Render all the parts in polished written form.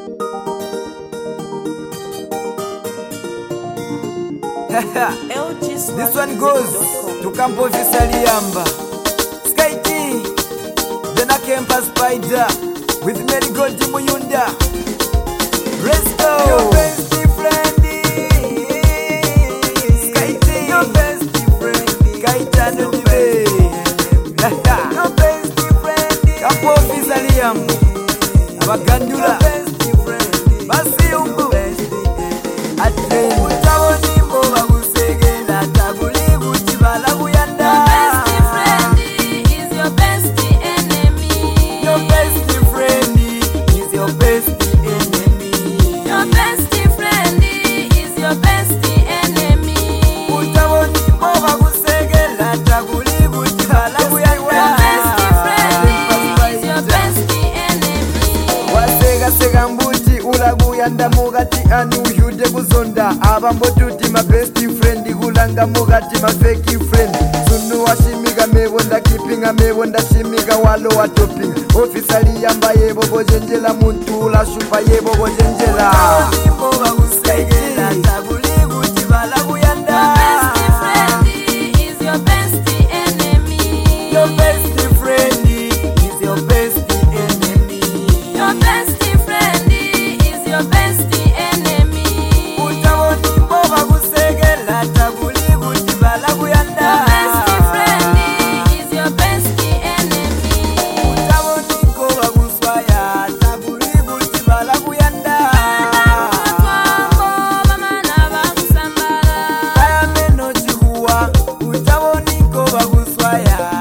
This one goes to Campo Visaliamba, Sky T, Dena Kempa Spider, with Mary Gold Muyunda. Resto, your bestie friendly, Sky T, your bestie friendly, Kaitano Dibe, your bestie friendly, Campo Visaliamba, Abagandula, bestie friendly, Basiumbu, Atren. Yanda mugati anu yude kuzonda abambo tuti my best friend kulanga mugati my fake friend sunu washimiga mebonda kipinga mebonda shimiga walo watopinga officially yamba yebo bojenjela muntu la shupa yebo bojenjela nimbo bakusegela tabuli guti bala kuyanda best friend is your best enemy your best friend is your best enemy your best friend your best enemy. Utawoni mboga kusegela tabuli kutibala kuyanda. Best friend is your best enemy. Utawoni mboga kuswaya tabuli kutibala kuyanda. Mama na bakusambala. Kaya meno chikuwa utawoni mboga kuswaya.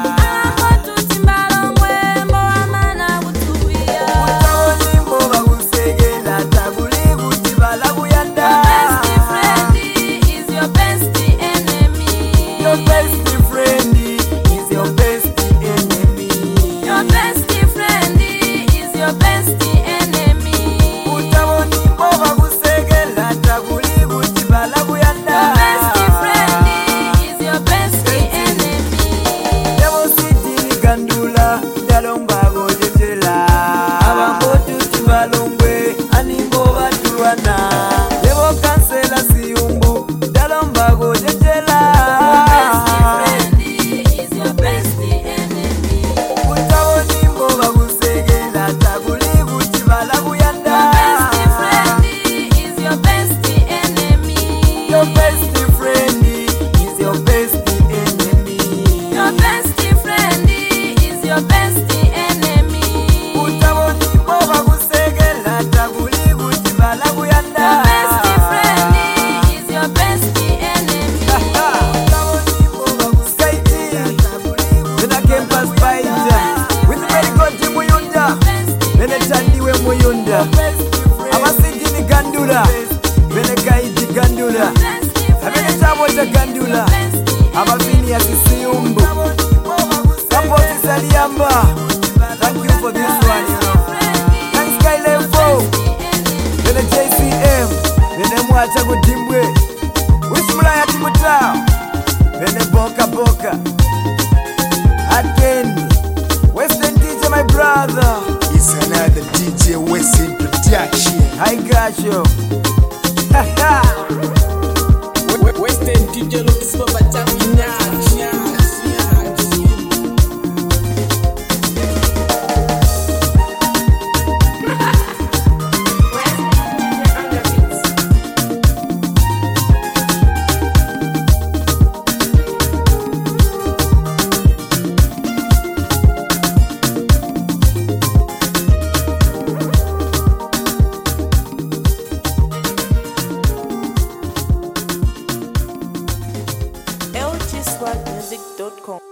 Amasijini Gandula, Benekaiji Gandula, Abenetawota Gandula, Abavini Asisiumbu, Campo Visaliamba. Thank you for this one, you know. Thanks Sky Levo, Bene JCM, Bene Mwacha Gudimbwe, Wismulaya Timutao, Bene Boka Boka, again, Western DJ my brother. It's another DJ Western production. I got you. Western DJ looks for Batamina. LGSwagmusic.com